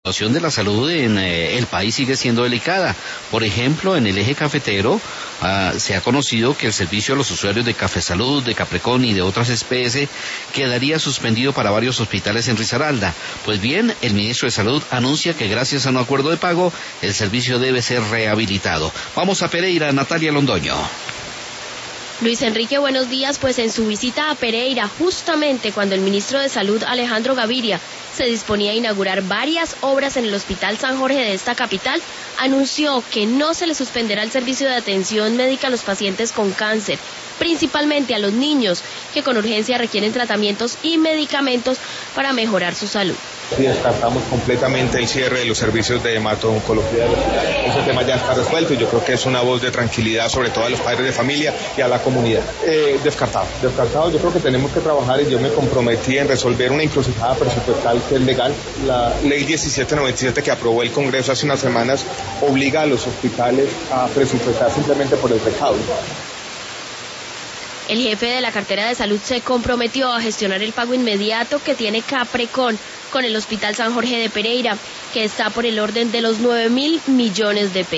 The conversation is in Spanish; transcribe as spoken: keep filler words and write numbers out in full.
La situación de la salud en eh, el país sigue siendo delicada. Por ejemplo, en el eje cafetero uh, se ha conocido que el servicio a los usuarios de Café Salud, de Caprecon y de otras E P S quedaría suspendido para varios hospitales en Risaralda. Pues bien, el ministro de Salud anuncia que gracias a un acuerdo de pago, el servicio debe ser rehabilitado. Vamos a Pereira, Natalia Londoño. Luis Enrique, buenos días. Pues en su visita a Pereira, justamente cuando el ministro de Salud, Alejandro Gaviria, se disponía a inaugurar varias obras en el Hospital San Jorge de esta capital, anunció que no se le suspenderá el servicio de atención médica a los pacientes con cáncer, principalmente a los niños que con urgencia requieren tratamientos y medicamentos para mejorar su salud. Sí, descartamos completamente el cierre de los servicios de hemato-oncología. Ese tema ya está resuelto y yo creo que es una voz de tranquilidad, sobre todo a los padres de familia y a la comunidad. Eh, descartado, descartado. Yo creo que tenemos que trabajar y yo me comprometí en resolver una encrucijada presupuestal que es legal. La ley diecisiete noventa y siete que aprobó el Congreso hace unas semanas obliga a los hospitales a presupuestar simplemente por el recaudo. El jefe de la cartera de salud se comprometió a gestionar el pago inmediato que tiene Caprecon con el Hospital San Jorge de Pereira, que está por el orden de los nueve mil millones de pesos.